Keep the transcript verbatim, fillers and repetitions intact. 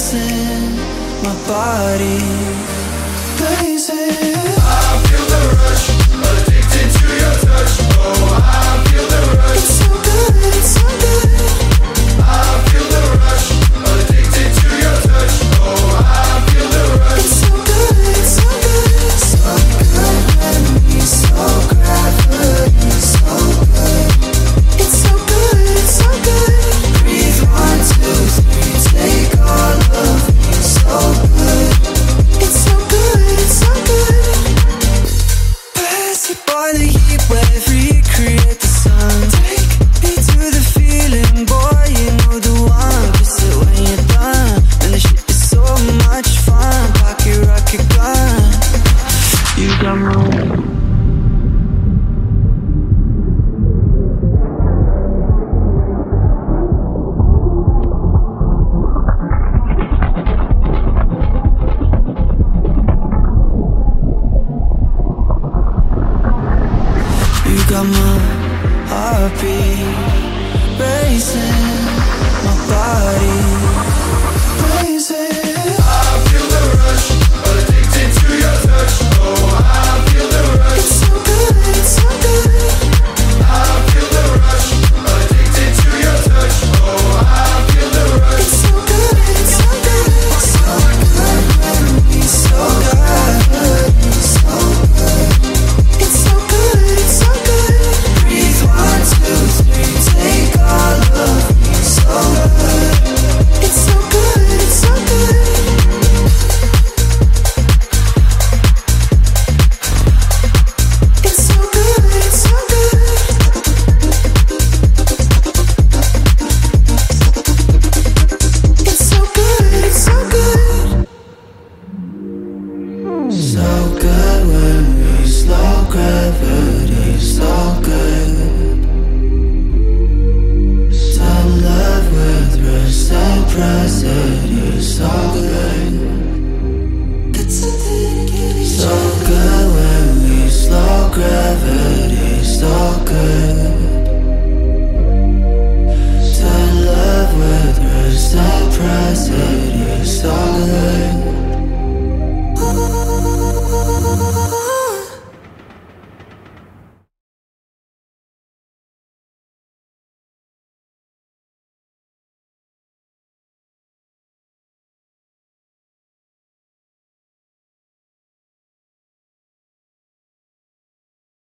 racing, my body blazing. I feel the rush, addicted to your touch. Oh, I feel the rush. It's so good, it's so good. I feel the rush, addicted to your touch. Oh, I feel the rush. It's so good, it's so good. So good, let me so gravity, so good. It's so good, it's so good. Breathe one, two, three, take all of me, so good. It's so good, it's so good. Pass it by the heat wave, recreate the sun. Take me to the feeling, boy, you know the one. Kiss it when you're done, and the shit is so much fun. Pocket rocket gun, you got my. You got my heartbeat racing.